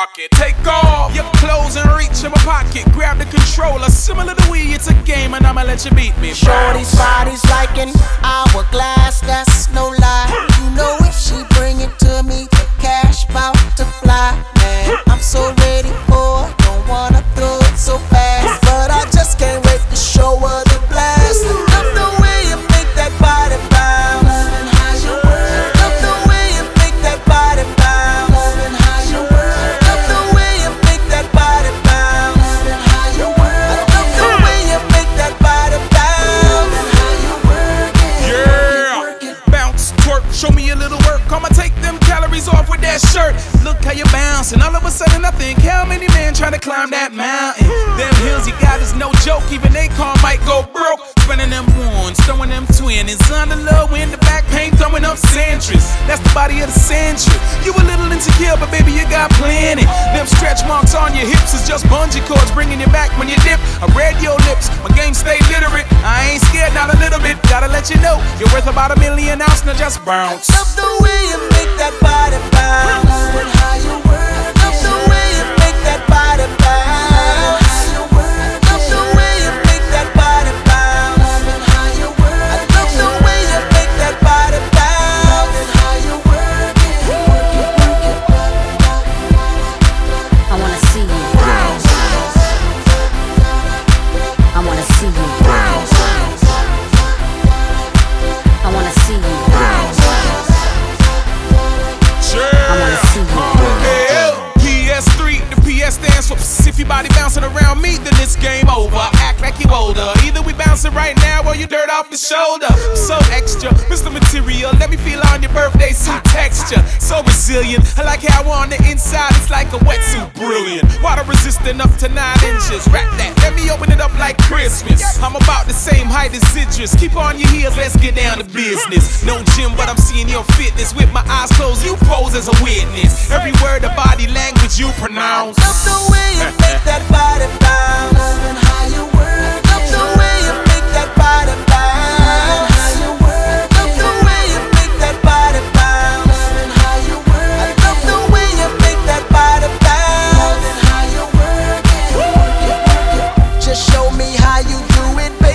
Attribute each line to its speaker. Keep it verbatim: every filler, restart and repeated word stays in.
Speaker 1: rock it. Take off your clothes and reach in my pocket. Grab the controller, similar to Wii, it's a game and I'ma let you beat me.
Speaker 2: Shorty's body's like an hourglass, that's no lie. You know if she bring it to me, the cash bout to fly. Man, I'm so ready for it, don't wanna throw it so fast, but I just can't wait to show her the blast. Love the way you make that body bounce. Loving how you work. Love the way you make that body bounce. Loving how you work. Love the way you make that body bounce. Loving how you work. I love the way you make that body bounce. Loving how you work it.
Speaker 1: Yeah,
Speaker 2: Work it.
Speaker 1: bounce, twerk, show me a little work. I'ma take them calories off with that shirt. Look how you bounce, and all of a sudden I think, how many men trying to climb that mountain? Them hills you got is no joke, even they car might go broke. Spinning them ones, throwing them twins, under low in the back paint, throwing up centuries. That's the body of the century. You a little insecure, but baby you got plenty. Them stretch marks on your hips is just bungee cords bringing you back when you dip. I read your lips, my game stay literate. I ain't scared, not a little bit. Gotta let you know, you're worth about a million ounce, now just bounce.
Speaker 2: Love the way you make that body bounce. Loving how you work. Love the way you make that body bounce. How you work. Love the way you make that body bounce. Loving how you work. I love the way you make that body bounce. Loving how you work it. Work it, work it.
Speaker 3: I wanna see you bounce. I wanna see you bounce. I wanna see you bounce. I wanna see you bounce.
Speaker 1: P S three, the P S stands for if your body bouncing around me, then it's game over. Act like you older. Either we bouncing right now or you dirt off the shoulder. So extra, Mister Material, let me feel on your birthday suit texture. So resilient, I like how on the inside it's like a wetsuit, brilliant. Water resistant up to nine inches. Wrap that, let me open it up like Christmas. I'm about the same height as Idris. Keep on your heels, let's get down to business. No gym, but I'm seeing your fitness. With my eyes closed, you pose as a witness. Every word of body language you pronounce.
Speaker 2: Love the way you make that body bounce. Loving how you work. Love the way you make that body bounce. Loving how you work. Love the way you make that body bounce. Loving how you work. I love the way you make that body bounce. Loving how you work it. Work it, work it. Just show me how you do it, baby.